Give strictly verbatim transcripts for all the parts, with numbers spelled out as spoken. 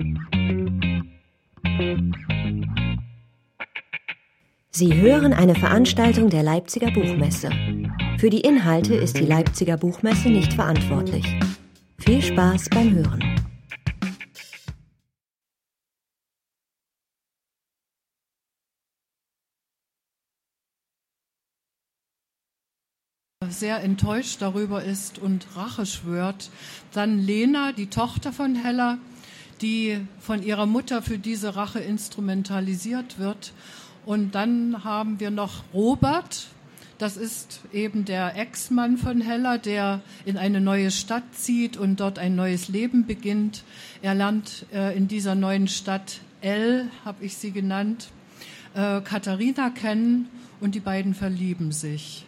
Sie hören eine Veranstaltung der Leipziger Buchmesse. Für die Inhalte ist die Leipziger Buchmesse nicht verantwortlich. Viel Spaß beim Hören. Sehr enttäuscht darüber ist und Rache schwört. Dann Lena, die Tochter von Hella, die von ihrer Mutter für diese Rache instrumentalisiert wird. Und dann haben wir noch Robert, das ist eben der Ex-Mann von Hella, der in eine neue Stadt zieht und dort ein neues Leben beginnt. Er lernt äh, in dieser neuen Stadt Elle, habe ich sie genannt, äh, Katharina kennen und die beiden verlieben sich.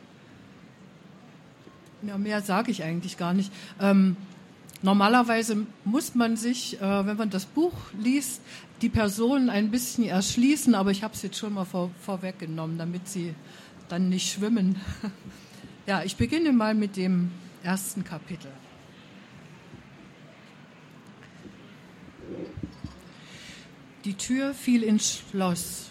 Ja, mehr sage ich eigentlich gar nicht. Ähm, normalerweise muss man sich, äh, wenn man das Buch liest, die Personen ein bisschen erschließen, aber ich habe es jetzt schon mal vor, vorweggenommen, damit sie dann nicht schwimmen. Ja, ich beginne mal mit dem ersten Kapitel. Die Tür fiel ins Schloss.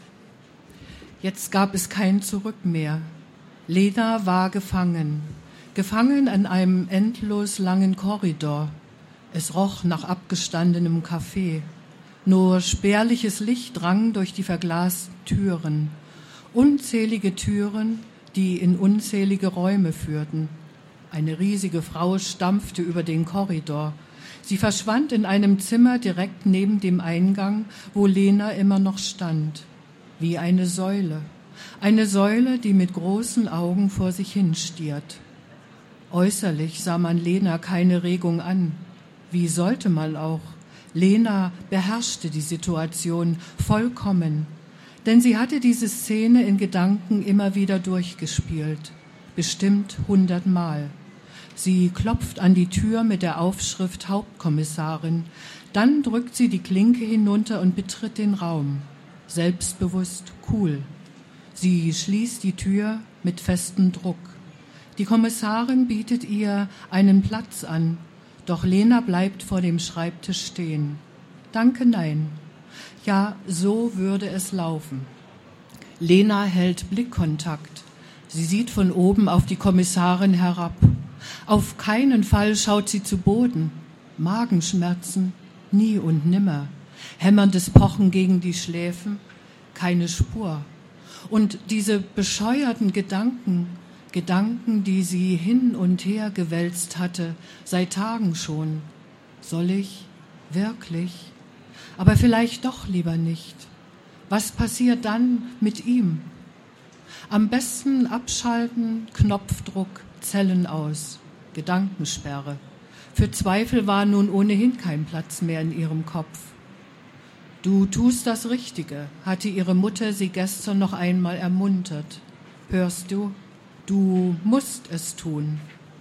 Jetzt gab es kein Zurück mehr. Lena war gefangen. Gefangen an einem endlos langen Korridor. Es roch nach abgestandenem Kaffee. Nur spärliches Licht drang durch die verglasten Türen. Unzählige Türen, die in unzählige Räume führten. Eine riesige Frau stampfte über den Korridor. Sie verschwand in einem Zimmer direkt neben dem Eingang, wo Lena immer noch stand. Wie eine Säule. Eine Säule, die mit großen Augen vor sich hinstiert. Äußerlich sah man Lena keine Regung an. Wie sollte man auch? Lena beherrschte die Situation vollkommen, denn sie hatte diese Szene in Gedanken immer wieder durchgespielt, bestimmt hundertmal. Sie klopft an die Tür mit der Aufschrift Hauptkommissarin, dann drückt sie die Klinke hinunter und betritt den Raum, selbstbewusst, cool. Sie schließt die Tür mit festem Druck. Die Kommissarin bietet ihr einen Platz an, doch Lena bleibt vor dem Schreibtisch stehen. Danke, nein. Ja, so würde es laufen. Lena hält Blickkontakt. Sie sieht von oben auf die Kommissarin herab. Auf keinen Fall schaut sie zu Boden. Magenschmerzen, nie und nimmer. Hämmerndes Pochen gegen die Schläfen, keine Spur. Und diese bescheuerten Gedanken, Gedanken, die sie hin und her gewälzt hatte, seit Tagen schon. Soll ich? Wirklich? Aber vielleicht doch lieber nicht. Was passiert dann mit ihm? Am besten abschalten, Knopfdruck, Zellen aus, Gedankensperre. Für Zweifel war nun ohnehin kein Platz mehr in ihrem Kopf. Du tust das Richtige, hatte ihre Mutter sie gestern noch einmal ermuntert. Hörst du? Du musst es tun.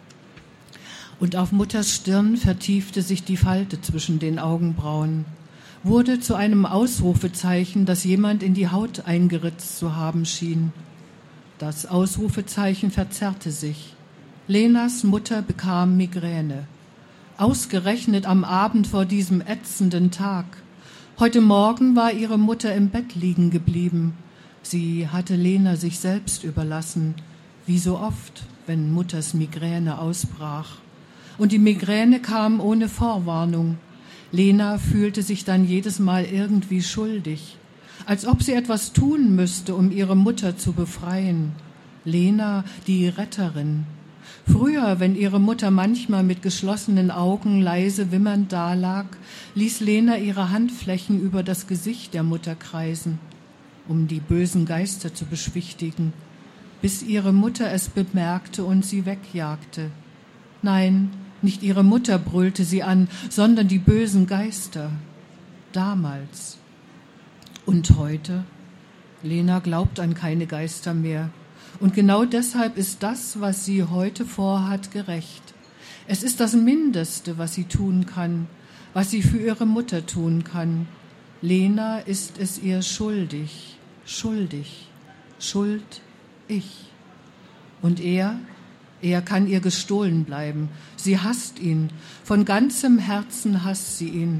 Und auf Mutters Stirn vertiefte sich die Falte zwischen den Augenbrauen, wurde zu einem Ausrufezeichen, das jemand in die Haut eingeritzt zu haben schien. Das Ausrufezeichen verzerrte sich. Lenas Mutter bekam Migräne. Ausgerechnet am Abend vor diesem ätzenden Tag. Heute Morgen war ihre Mutter im Bett liegen geblieben. Sie hatte Lena sich selbst überlassen, wie so oft, wenn Mutters Migräne ausbrach. Und die Migräne kam ohne Vorwarnung. Lena fühlte sich dann jedes Mal irgendwie schuldig, als ob sie etwas tun müsste, um ihre Mutter zu befreien. Lena, die Retterin. Früher, wenn ihre Mutter manchmal mit geschlossenen Augen leise wimmernd dalag, ließ Lena ihre Handflächen über das Gesicht der Mutter kreisen, um die bösen Geister zu beschwichtigen, bis ihre Mutter es bemerkte und sie wegjagte. Nein, nicht ihre Mutter brüllte sie an, sondern die bösen Geister. Damals. Und heute? Lena glaubt an keine Geister mehr. Und genau deshalb ist das, was sie heute vorhat, gerecht. Es ist das Mindeste, was sie tun kann, was sie für ihre Mutter tun kann. Lena ist es ihr schuldig, schuldig, Schuld, ich. Und er, er kann ihr gestohlen bleiben. Sie hasst ihn, von ganzem Herzen hasst sie ihn.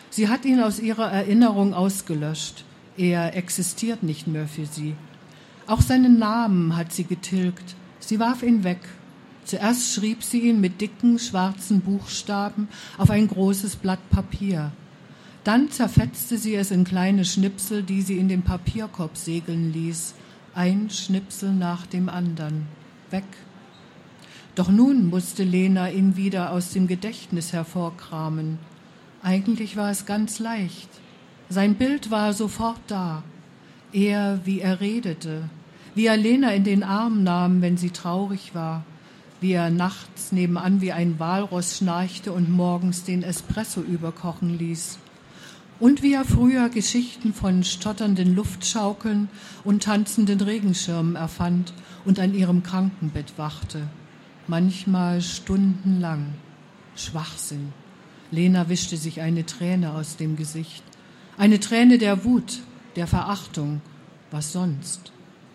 Sie hat ihn aus ihrer Erinnerung ausgelöscht. Er existiert nicht mehr für sie. Auch seinen Namen hat sie getilgt. Sie warf ihn weg. Zuerst schrieb sie ihn mit dicken, schwarzen Buchstaben auf ein großes Blatt Papier. Dann zerfetzte sie es in kleine Schnipsel, die sie in den Papierkorb segeln ließ. Ein Schnipsel nach dem anderen. Weg. Doch nun musste Lena ihn wieder aus dem Gedächtnis hervorkramen. Eigentlich war es ganz leicht. Sein Bild war sofort da. Er, wie er redete, wie er Lena in den Arm nahm, wenn sie traurig war, wie er nachts nebenan wie ein Walross schnarchte und morgens den Espresso überkochen ließ. Und wie er früher Geschichten von stotternden Luftschaukeln und tanzenden Regenschirmen erfand und an ihrem Krankenbett wachte. Manchmal stundenlang. Schwachsinn. Lena wischte sich eine Träne aus dem Gesicht. Eine Träne der Wut, der Verachtung. Was sonst?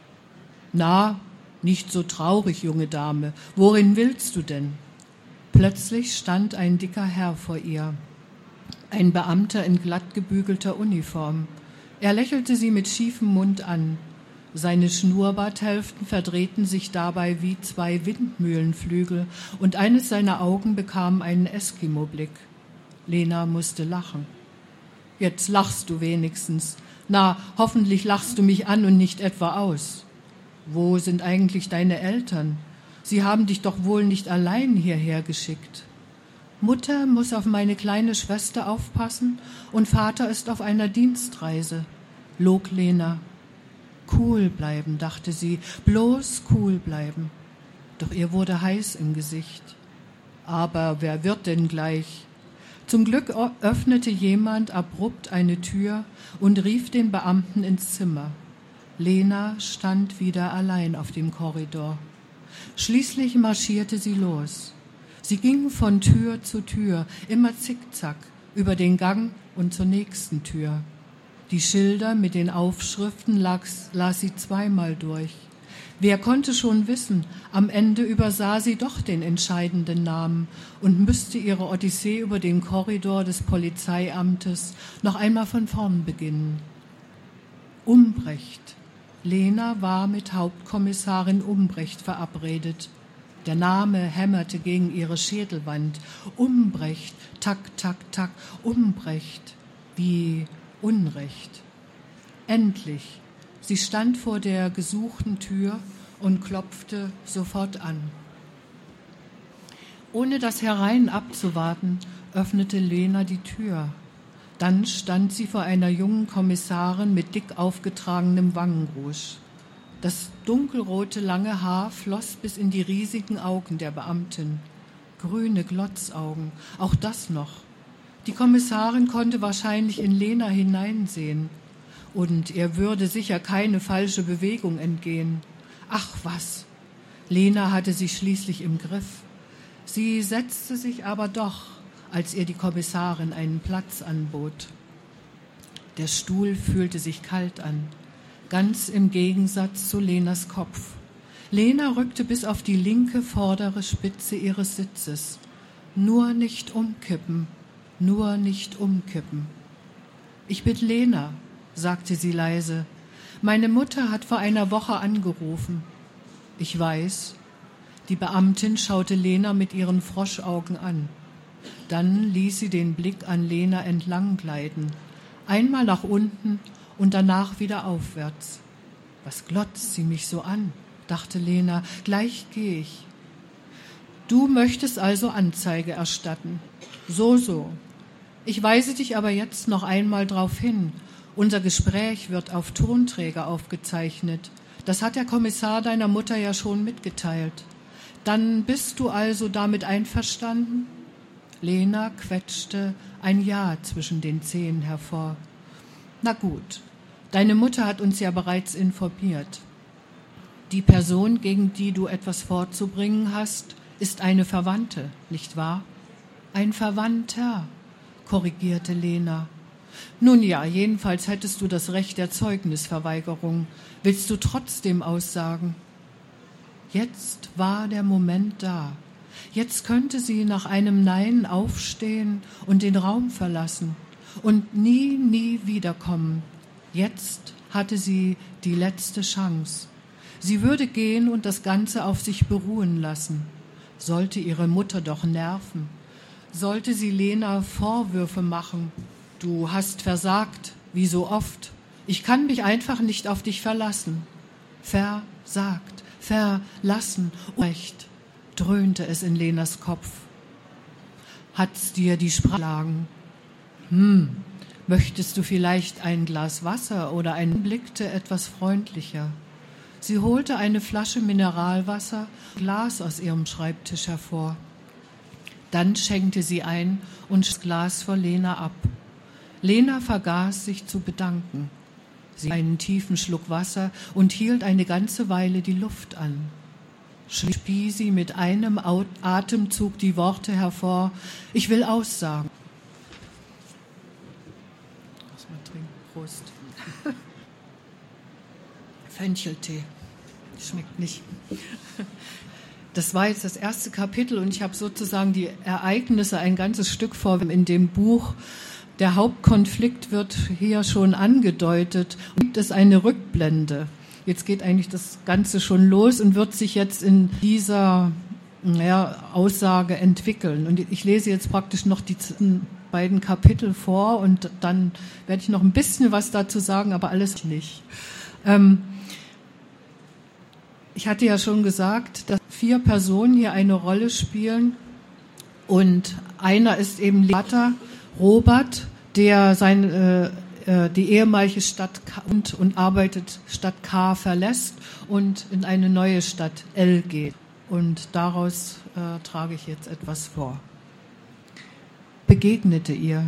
Na, nicht so traurig, junge Dame. Worin willst du denn? Plötzlich stand ein dicker Herr vor ihr. Ein Beamter in glatt gebügelter Uniform. Er lächelte sie mit schiefem Mund an. Seine Schnurrbarthälften verdrehten sich dabei wie zwei Windmühlenflügel und eines seiner Augen bekam einen Eskimo-Blick. Lena musste lachen. Jetzt lachst du wenigstens. Na, hoffentlich lachst du mich an und nicht etwa aus. Wo sind eigentlich deine Eltern? Sie haben dich doch wohl nicht allein hierher geschickt. Mutter muss auf meine kleine Schwester aufpassen und Vater ist auf einer Dienstreise, log Lena. Cool bleiben, dachte sie, bloß cool bleiben. Doch ihr wurde heiß im Gesicht. Aber wer wird denn gleich? Zum Glück öffnete jemand abrupt eine Tür und rief den Beamten ins Zimmer. Lena stand wieder allein auf dem Korridor. Schließlich marschierte sie los. Sie ging von Tür zu Tür, immer zickzack, über den Gang und zur nächsten Tür. Die Schilder mit den Aufschriften las, las sie zweimal durch. Wer konnte schon wissen, am Ende übersah sie doch den entscheidenden Namen und müsste ihre Odyssee über den Korridor des Polizeiamtes noch einmal von vorn beginnen. Umbrecht. Lena war mit Hauptkommissarin Umbrecht verabredet. Der Name hämmerte gegen ihre Schädelwand. Umbrecht, tak, tak, tak, Umbrecht. Wie Unrecht. Endlich. Sie stand vor der gesuchten Tür und klopfte sofort an. Ohne das Herein abzuwarten, öffnete Lena die Tür. Dann stand sie vor einer jungen Kommissarin mit dick aufgetragenem Wangenrouge. Das dunkelrote lange Haar floss bis in die riesigen Augen der Beamtin. Grüne Glotzaugen, auch das noch. Die Kommissarin konnte wahrscheinlich in Lena hineinsehen. Und ihr würde sicher keine falsche Bewegung entgehen. Ach was, Lena hatte sie schließlich im Griff. Sie setzte sich aber doch, als ihr die Kommissarin einen Platz anbot. Der Stuhl fühlte sich kalt an, ganz im Gegensatz zu Lenas Kopf. Lena rückte bis auf die linke vordere Spitze ihres Sitzes. Nur nicht umkippen, nur nicht umkippen. Ich bin Lena, sagte sie leise. Meine Mutter hat vor einer Woche angerufen. Ich weiß. Die Beamtin schaute Lena mit ihren Froschaugen an. Dann ließ sie den Blick an Lena entlang gleiten. Einmal nach unten und danach wieder aufwärts. Was glotzt sie mich so an, dachte Lena. Gleich gehe ich. Du möchtest also Anzeige erstatten. So, so. Ich weise dich aber jetzt noch einmal darauf hin. Unser Gespräch wird auf Tonträger aufgezeichnet. Das hat der Kommissar deiner Mutter ja schon mitgeteilt. Dann bist du also damit einverstanden? Lena quetschte ein Ja zwischen den Zähnen hervor. Na gut, deine Mutter hat uns ja bereits informiert. Die Person, gegen die du etwas vorzubringen hast, ist eine Verwandte, nicht wahr? Ein Verwandter, korrigierte Lena. Nun ja, jedenfalls hättest du das Recht der Zeugnisverweigerung. Willst du trotzdem aussagen? Jetzt war der Moment da. Jetzt könnte sie nach einem Nein aufstehen und den Raum verlassen. und nie, nie wiederkommen. Jetzt hatte sie die letzte Chance. Sie würde gehen und das Ganze auf sich beruhen lassen. Sollte ihre Mutter doch nerven. Sollte sie Lena Vorwürfe machen. Du hast versagt, wie so oft. Ich kann mich einfach nicht auf dich verlassen. Versagt, verlassen, recht, dröhnte es in Lenas Kopf. Hat's dir die Sprache geschlagen? Hm, möchtest du vielleicht ein Glas Wasser oder ein blickte etwas freundlicher. Sie holte eine Flasche Mineralwasser, Glas aus ihrem Schreibtisch hervor. Dann schenkte sie ein und das Glas vor Lena ab. Lena vergaß, sich zu bedanken. Sie nahm einen tiefen Schluck Wasser und hielt eine ganze Weile die Luft an. Schließlich spie sie mit einem Atemzug die Worte hervor: Ich will aussagen. Lass mal trinken. Prost. Fencheltee. Schmeckt nicht. Das war jetzt das erste Kapitel und ich habe sozusagen die Ereignisse ein ganzes Stück vor in dem Buch. Der Hauptkonflikt wird hier schon angedeutet und gibt es eine Rückblende. Jetzt geht eigentlich das Ganze schon los und wird sich jetzt in dieser ja, Aussage entwickeln. Und ich lese jetzt praktisch noch die beiden Kapitel vor und dann werde ich noch ein bisschen was dazu sagen, aber alles nicht. Ähm, ich hatte ja schon gesagt, dass vier Personen hier eine Rolle spielen und einer ist eben Vater Robert, der sein, äh, äh, die ehemalige Stadt K und, und arbeitet Stadt K verlässt und in eine neue Stadt L geht. Und daraus äh, trage ich jetzt etwas vor. Begegnete ihr.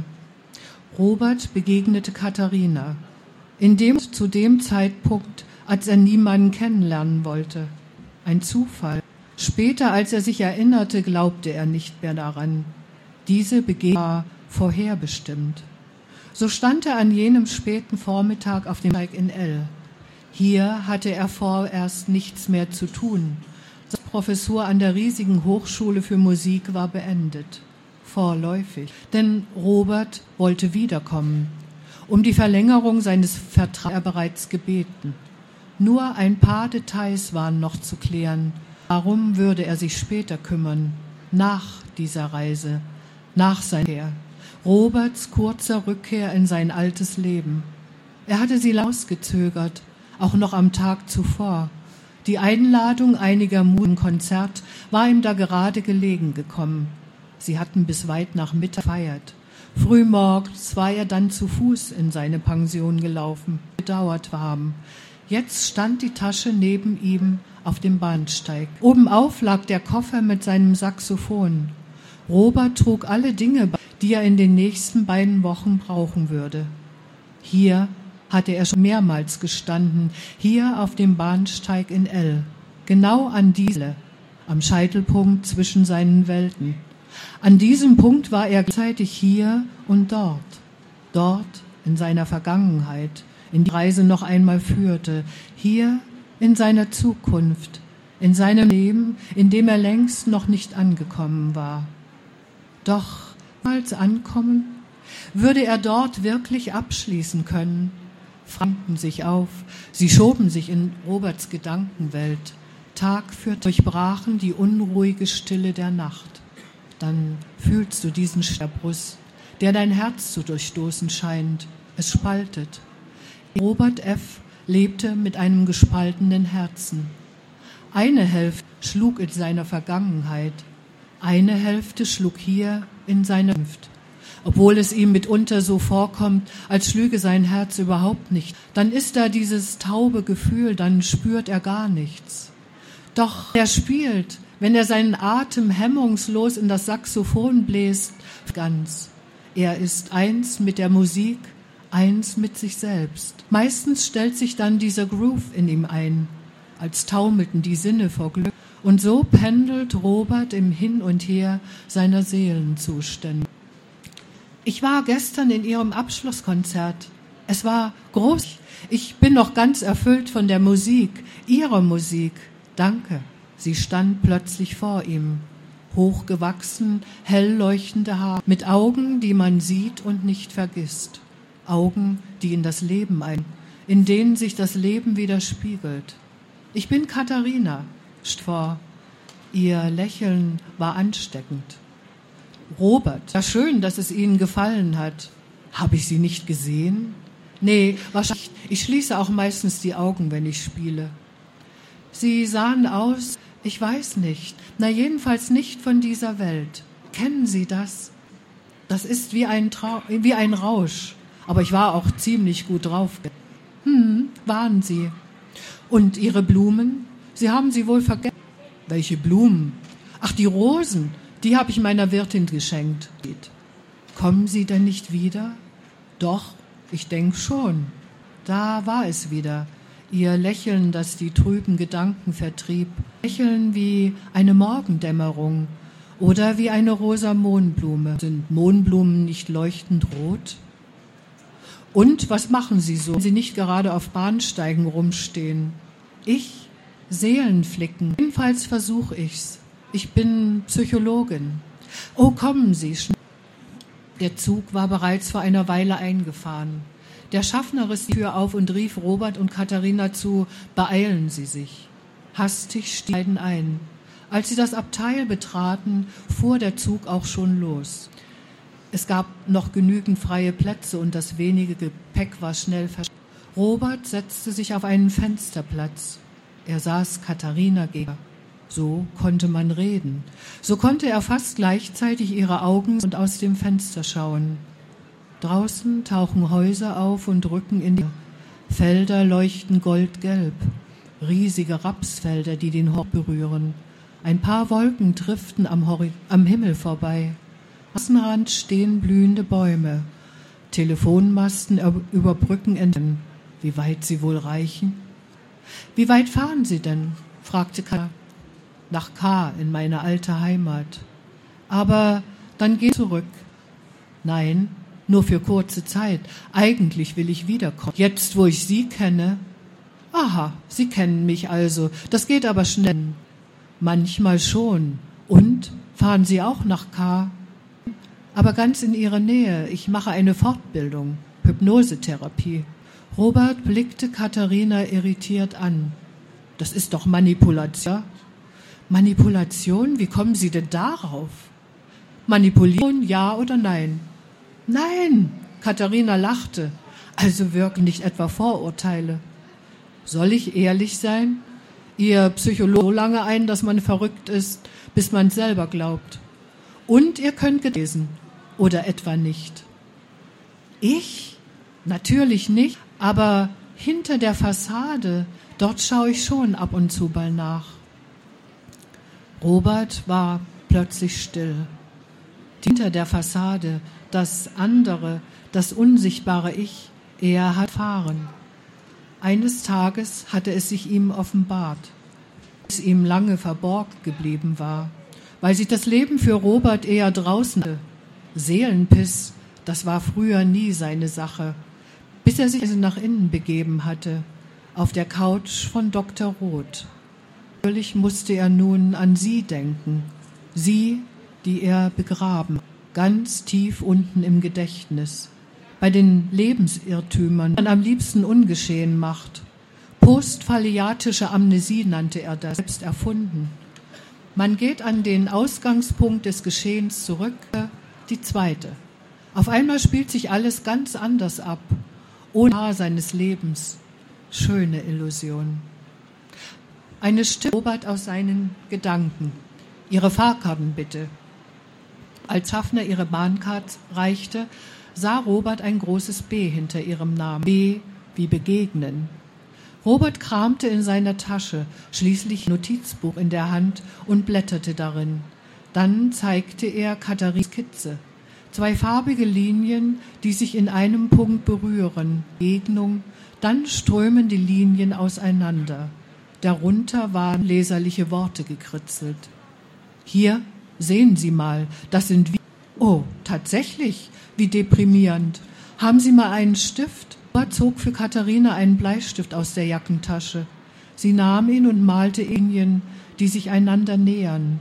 Robert begegnete Katharina. In dem, zu dem Zeitpunkt, als er niemanden kennenlernen wollte. Ein Zufall. Später, als er sich erinnerte, glaubte er nicht mehr daran. Diese Begegnung war vorherbestimmt. So stand er an jenem späten Vormittag auf dem Steig in L. Hier hatte er vorerst nichts mehr zu tun. Seine Professur an der riesigen Hochschule für Musik war beendet. Vorläufig. Denn Robert wollte wiederkommen. Um die Verlängerung seines Vertrags hat er bereits gebeten. Nur ein paar Details waren noch zu klären. Darum würde er sich später kümmern, nach dieser Reise, nach seiner Rückkehr. Roberts kurzer Rückkehr in sein altes Leben. Er hatte sie ausgezögert, auch noch am Tag zuvor. Die Einladung einiger Musiker zum Konzert war ihm da gerade gelegen gekommen. Sie hatten bis weit nach Mittag gefeiert. Frühmorgens war er dann zu Fuß in seine Pension gelaufen, gedauert haben. Jetzt stand die Tasche neben ihm auf dem Bahnsteig. Obenauf lag der Koffer mit seinem Saxophon. Robert trug alle Dinge, die er in den nächsten beiden Wochen brauchen würde. Hier hatte er schon mehrmals gestanden, hier auf dem Bahnsteig in L, genau an diese, am Scheitelpunkt zwischen seinen Welten. An diesem Punkt war er gleichzeitig hier und dort, dort in seiner Vergangenheit, in die Reise noch einmal führte, hier in seiner Zukunft, in seinem Leben, in dem er längst noch nicht angekommen war. Doch als ankommen, würde er dort wirklich abschließen können? Fragten sich auf, sie schoben sich in Roberts Gedankenwelt. Tag für Tag durchbrachen die unruhige Stille der Nacht. Dann fühlst du diesen Brust, der dein Herz zu durchstoßen scheint. Es spaltet. Robert F. lebte mit einem gespaltenen Herzen. Eine Hälfte schlug in seiner Vergangenheit, eine Hälfte schlug hier in seiner Zukunft. Obwohl es ihm mitunter so vorkommt, als schlüge sein Herz überhaupt nicht. Dann ist da dieses taube Gefühl, dann spürt er gar nichts. Doch er spielt, wenn er seinen Atem hemmungslos in das Saxophon bläst, ganz. Er ist eins mit der Musik, eins mit sich selbst. Meistens stellt sich dann dieser Groove in ihm ein, als taumelten die Sinne vor Glück. Und so pendelt Robert im Hin und Her seiner Seelenzustände. Ich war gestern in ihrem Abschlusskonzert. Es war groß. Ich bin noch ganz erfüllt von der Musik, ihrer Musik. Danke. Sie stand plötzlich vor ihm. hochgewachsen, hell leuchtende Haare, mit Augen, die man sieht und nicht vergisst. Augen, die in das Leben ein, in denen sich das Leben widerspiegelt. Ich bin Katharina, vor. Ihr Lächeln war ansteckend. Robert, ja schön, dass es Ihnen gefallen hat. Habe ich Sie nicht gesehen? Nee, wahrscheinlich. Ich schließe auch meistens die Augen, wenn ich spiele. Sie sahen aus, ich weiß nicht, na jedenfalls nicht von dieser Welt. Kennen Sie das? Das ist wie ein, Trau- wie ein Rausch. Aber ich war auch ziemlich gut drauf. Hm, waren Sie. Und Ihre Blumen? Sie haben sie wohl vergessen. Welche Blumen? Ach, die Rosen, die habe ich meiner Wirtin geschenkt. Kommen Sie denn nicht wieder? Doch, ich denke schon. Da war es wieder. Ihr Lächeln, das die trüben Gedanken vertrieb. Lächeln wie eine Morgendämmerung oder wie eine rosa Mohnblume. Sind Mohnblumen nicht leuchtend rot? Und was machen Sie so, wenn Sie nicht gerade auf Bahnsteigen rumstehen? Ich? Seelen flicken. Jedenfalls versuche ich's. Ich bin Psychologin. Oh, kommen Sie schnell. Der Zug war bereits vor einer Weile eingefahren. Der Schaffner riss die Tür auf und rief Robert und Katharina zu, beeilen Sie sich. Hastig stiegen ein. Als sie das Abteil betraten, fuhr der Zug auch schon los. Es gab noch genügend freie Plätze und das wenige Gepäck war schnell verschwunden. Robert setzte sich auf einen Fensterplatz. Er saß Katharina gegenüber. So konnte man reden. So konnte er fast gleichzeitig ihre Augen und aus dem Fenster schauen. Draußen tauchen Häuser auf und rücken in die Felder leuchten goldgelb. Riesige Rapsfelder, die den Horizont berühren. Ein paar Wolken driften am, Hori- am Himmel vorbei. Am Außenrand stehen blühende Bäume. Telefonmasten überbrücken Enden. Wie weit sie wohl reichen? Wie weit fahren Sie denn? Fragte Katharina. Nach K. in meine alte Heimat. Aber dann geh zurück. Nein, nur für kurze Zeit. Eigentlich will ich wiederkommen. Jetzt, wo ich Sie kenne. Aha, Sie kennen mich also. Das geht aber schnell. Manchmal schon. Und? Fahren Sie auch nach K.? Aber ganz in Ihrer Nähe. Ich mache eine Fortbildung. Hypnosetherapie. Robert blickte Katharina irritiert an. Das ist doch Manipulation. Manipulation? Wie kommen Sie denn darauf? Manipulation, ja oder nein? Nein, Katharina lachte. Also wirken nicht etwa Vorurteile. Soll ich ehrlich sein? Ihr Psychologe so lange ein, dass man verrückt ist, bis man selber glaubt. Und ihr könnt gelesen. Oder etwa nicht? Ich? Natürlich nicht. Aber hinter der Fassade, dort schaue ich schon ab und zu mal nach. Robert war plötzlich still. Hinter der Fassade, das andere, das unsichtbare Ich, er hat erfahren. Eines Tages hatte es sich ihm offenbart, es ihm lange verborgen geblieben war, weil sich das Leben für Robert eher draußen hatte. Seelenpiss, das war früher nie seine Sache. Bis er sich nach innen begeben hatte, auf der Couch von Doktor Roth. Natürlich musste er nun an sie denken, sie, die er begraben, ganz tief unten im Gedächtnis, bei den Lebensirrtümern, die man am liebsten ungeschehen macht. Postphaliatische Amnesie nannte er das, selbst erfunden. Man geht an den Ausgangspunkt des Geschehens zurück, die zweite. Auf einmal spielt sich alles ganz anders ab. Ohne Haar seines Lebens. Schöne Illusion. Eine Stimme Robert aus seinen Gedanken. Ihre Fahrkarten bitte. Als Schaffner ihre Bahncard reichte, sah Robert ein großes B hinter ihrem Namen. B wie begegnen. Robert kramte in seiner Tasche, schließlich ein Notizbuch in der Hand und blätterte darin. Dann zeigte er Katharinas Skizze. Zwei farbige Linien, die sich in einem Punkt berühren. Begegnung, dann strömen die Linien auseinander. Darunter waren leserliche Worte gekritzelt. Hier, sehen Sie mal, das sind wie... Oh, tatsächlich, wie deprimierend. Haben Sie mal einen Stift? Robert zog für Katharina einen Bleistift aus der Jackentasche. Sie nahm ihn und malte Linien, die sich einander nähern.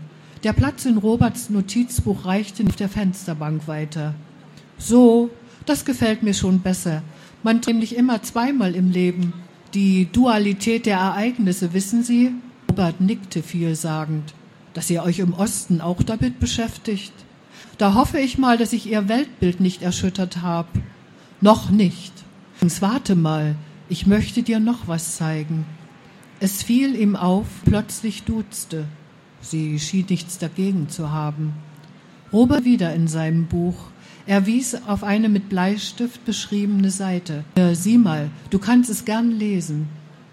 Der Platz in Roberts Notizbuch reichte nicht auf der Fensterbank weiter. So, das gefällt mir schon besser. Man tut nämlich immer zweimal im Leben. Die Dualität der Ereignisse, wissen Sie? Robert nickte vielsagend. Dass ihr euch im Osten auch damit beschäftigt. Da hoffe ich mal, dass ich Ihr Weltbild nicht erschüttert habe. Noch nicht. Warte mal, ich möchte dir noch was zeigen. Es fiel ihm auf, plötzlich duzte. Sie schien nichts dagegen zu haben. Robert wieder in seinem Buch. Er wies auf eine mit Bleistift beschriebene Seite. Sieh mal, du kannst es gern lesen.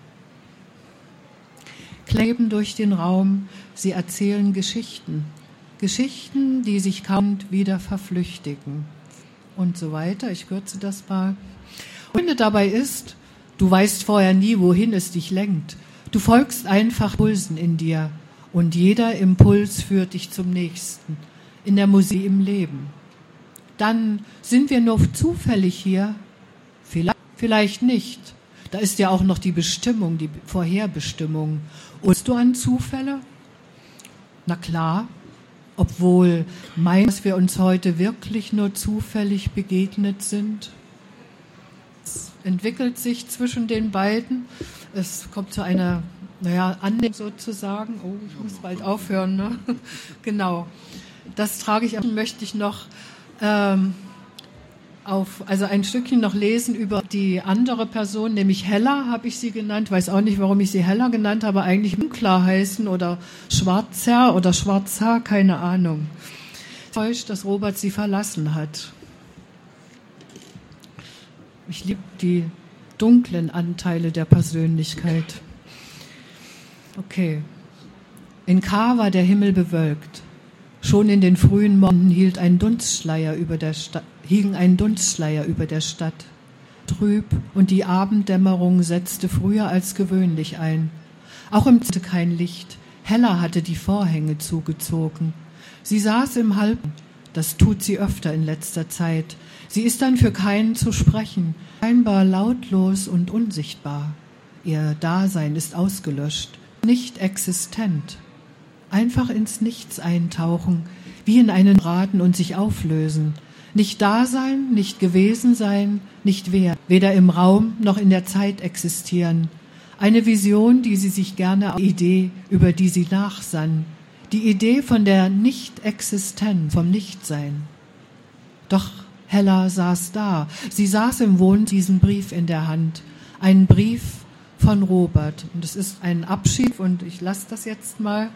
Kleben durch den Raum, sie erzählen Geschichten. Geschichten, die sich kaum wieder verflüchtigen. Und so weiter, ich kürze das mal. Und dabei ist, du weißt vorher nie, wohin es dich lenkt. Du folgst einfach Impulsen in dir. Und jeder Impuls führt dich zum nächsten. In der Musik, im Leben. Dann sind wir nur zufällig hier. Vielleicht, vielleicht nicht. Da ist ja auch noch die Bestimmung, die Vorherbestimmung. Glaubst du an Zufälle? Na klar, obwohl meinst du, dass wir uns heute wirklich nur zufällig begegnet sind? Es entwickelt sich zwischen den beiden. Es kommt zu einer, naja, Annäherung sozusagen. Oh, ich muss bald aufhören, ne? Genau. Das trage ich, möchte ich noch ähm, auf, also ein Stückchen noch lesen über die andere Person, nämlich Hella habe ich sie genannt. Weiß auch nicht, warum ich sie Hella genannt habe, eigentlich unklar heißen oder Schwarzer oder Schwarzer, keine Ahnung. Täuscht, dass Robert sie verlassen hat. Ich liebe die dunklen Anteile der Persönlichkeit. Okay. In K war der Himmel bewölkt. Schon in den frühen Morgen hielt ein Dunstschleier über der Stadt, hing ein Dunstschleier über der Stadt. Trüb, und die Abenddämmerung setzte früher als gewöhnlich ein. Auch im Zimmer kein Licht. Hella hatte die Vorhänge zugezogen. Sie saß im Halben. Das tut sie öfter in letzter Zeit. Sie ist dann für keinen zu sprechen, scheinbar lautlos und unsichtbar. Ihr Dasein ist ausgelöscht, nicht existent. Einfach ins Nichts eintauchen, wie in einen Raten und sich auflösen. Nicht da sein, nicht gewesen sein, nicht wer, weder im Raum noch in der Zeit existieren. Eine Vision, die sie sich gerne, eine Idee, über die sie nachsann. Die Idee von der Nicht-Existenz, vom Nichtsein. Doch Hella saß da. Sie saß im Wohnzimmer, diesen Brief in der Hand. Ein Brief von Robert. Und es ist ein Abschied, und ich lasse das jetzt mal.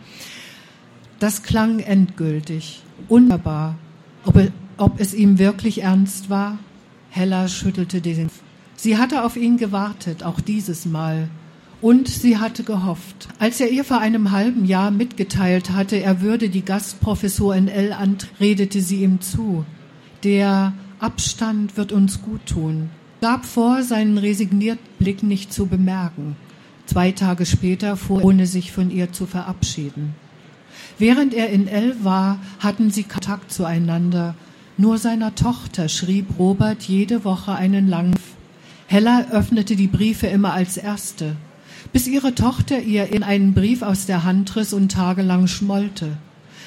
Das klang endgültig, wunderbar. Ob, ob es ihm wirklich ernst war? Hella schüttelte den Kopf. Sie hatte auf ihn gewartet, auch dieses Mal. Und sie hatte gehofft. Als er ihr vor einem halben Jahr mitgeteilt hatte, er würde die Gastprofessur in L antreten, redete sie ihm zu. Der Abstand wird uns gut tun. Gab vor, seinen resignierten Blick nicht zu bemerken. Zwei Tage später fuhr er, ohne sich von ihr zu verabschieden. Während er in L war, hatten sie Kontakt zueinander. Nur seiner Tochter schrieb Robert jede Woche einen langen Brief. Hella öffnete die Briefe immer als erste, bis ihre Tochter ihr in einen Brief aus der Hand riss und tagelang schmollte.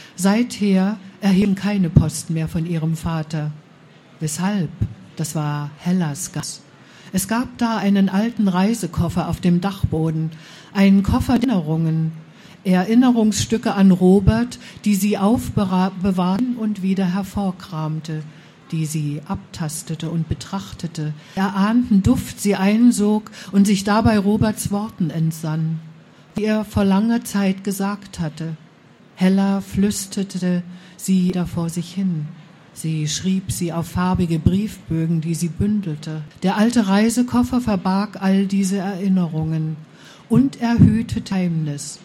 Seither erhielten keine Post mehr von ihrem Vater. Weshalb? Das war Hellas Gas. Es gab da einen alten Reisekoffer auf dem Dachboden, einen Koffer Erinnerungen, Erinnerungsstücke an Robert, die sie aufbewahrten und wieder hervorkramte, die sie abtastete und betrachtete, erahnten Duft sie einsog und sich dabei Roberts Worten entsann, wie er vor langer Zeit gesagt hatte. Hella flüsterte sie da vor sich hin. Sie schrieb sie auf farbige Briefbögen, die sie bündelte. Der alte Reisekoffer verbarg all diese Erinnerungen und er hütete Geheimnis.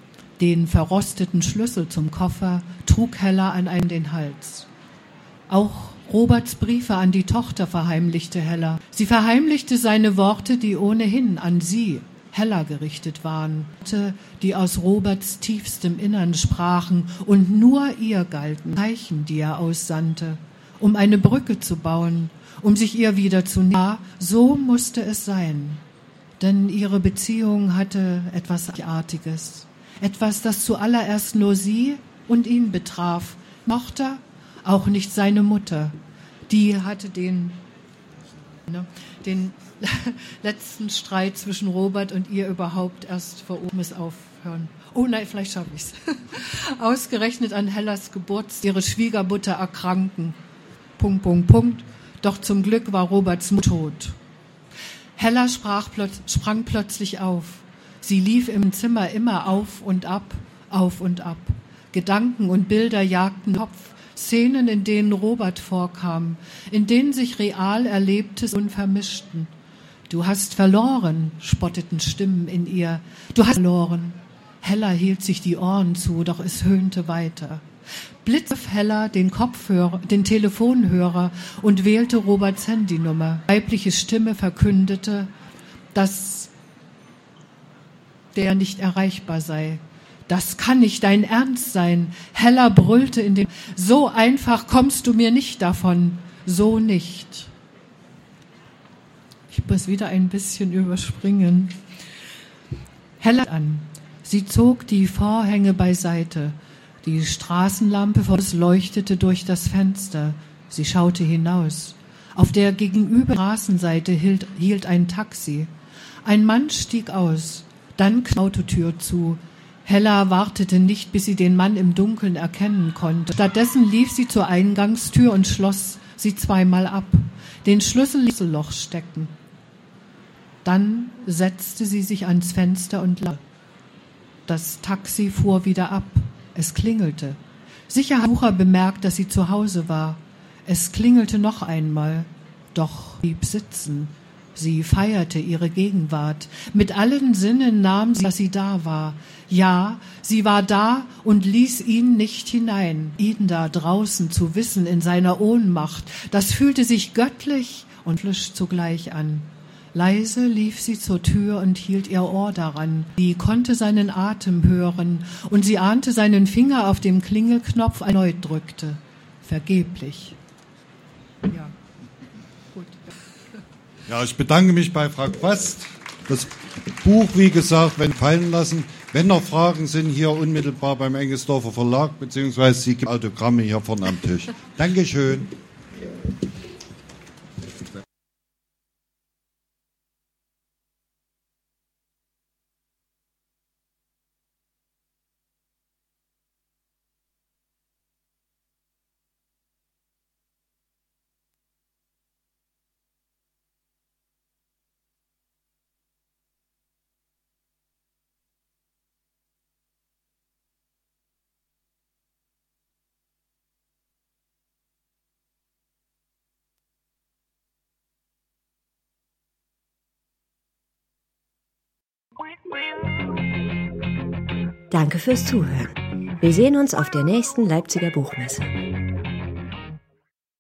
Den verrosteten Schlüssel zum Koffer trug Hella an einen den Hals. Auch Roberts Briefe an die Tochter verheimlichte Hella. Sie verheimlichte seine Worte, die ohnehin an sie, Hella, gerichtet waren, die aus Roberts tiefstem Innern sprachen und nur ihr galten, Zeichen, die er aussandte, um eine Brücke zu bauen, um sich ihr wieder zu nähern. Ja, so musste es sein, denn ihre Beziehung hatte etwas Artiges, etwas, das zuallererst nur sie, und ihn betraf, mochte auch nicht seine Mutter. Die hatte den, ne, den letzten Streit zwischen Robert und ihr überhaupt erst verursacht aufhören. Oh nein, vielleicht schaffe ich es. Ausgerechnet an Hellas Geburtstag ihre Schwiegermutter erkranken. Punkt, Punkt, Punkt. Doch zum Glück war Roberts Mutter tot. Hella sprach, sprang plötzlich auf. Sie lief im Zimmer immer auf und ab, auf und ab. Gedanken und Bilder jagten den Kopf. Szenen, in denen Robert vorkam, in denen sich real Erlebtes und vermischten. Du hast verloren, spotteten Stimmen in ihr. Du hast verloren. Hella hielt sich die Ohren zu, doch es höhnte weiter. Blitzte Hella den Kopfhörer, den Telefonhörer und wählte Roberts Handynummer. Weibliche Stimme verkündete, dass der nicht erreichbar sei. Das kann nicht dein Ernst sein. Hella brüllte in dem, so einfach kommst du mir nicht davon. So nicht. Ich muss wieder ein bisschen überspringen. Hella an. Sie zog die Vorhänge beiseite. Die Straßenlampe leuchtete durch das Fenster. Sie schaute hinaus. Auf der gegenüber Straßenseite hielt, hielt ein Taxi. Ein Mann stieg aus. Dann die Autotür zu. Hella wartete nicht, bis sie den Mann im Dunkeln erkennen konnte. Stattdessen lief sie zur Eingangstür und schloss sie zweimal ab. Den Schlüssel ließ sie im Loch stecken. Dann setzte sie sich ans Fenster und lauschte. Das Taxi fuhr wieder ab. Es klingelte. Sicherheitssucher bemerkt, dass sie zu Hause war. Es klingelte noch einmal. Doch blieb sitzen. Sie feierte ihre Gegenwart. Mit allen Sinnen nahm sie, dass sie da war. Ja, sie war da und ließ ihn nicht hinein. Ihn da draußen zu wissen in seiner Ohnmacht, das fühlte sich göttlich und himmlisch zugleich an. Leise lief sie zur Tür und hielt ihr Ohr daran. Sie konnte seinen Atem hören und sie ahnte seinen Finger auf dem Klingelknopf erneut drückte. Vergeblich. Ja. Gut. Ja, ich bedanke mich bei Frau Quast. Das Buch, wie gesagt, wenn fallen lassen. Wenn noch Fragen sind, hier unmittelbar beim Engelsdorfer Verlag, beziehungsweise Sie geben Autogramme hier vorne am Tisch. Dankeschön. Danke fürs Zuhören. Wir sehen uns auf der nächsten Leipziger Buchmesse.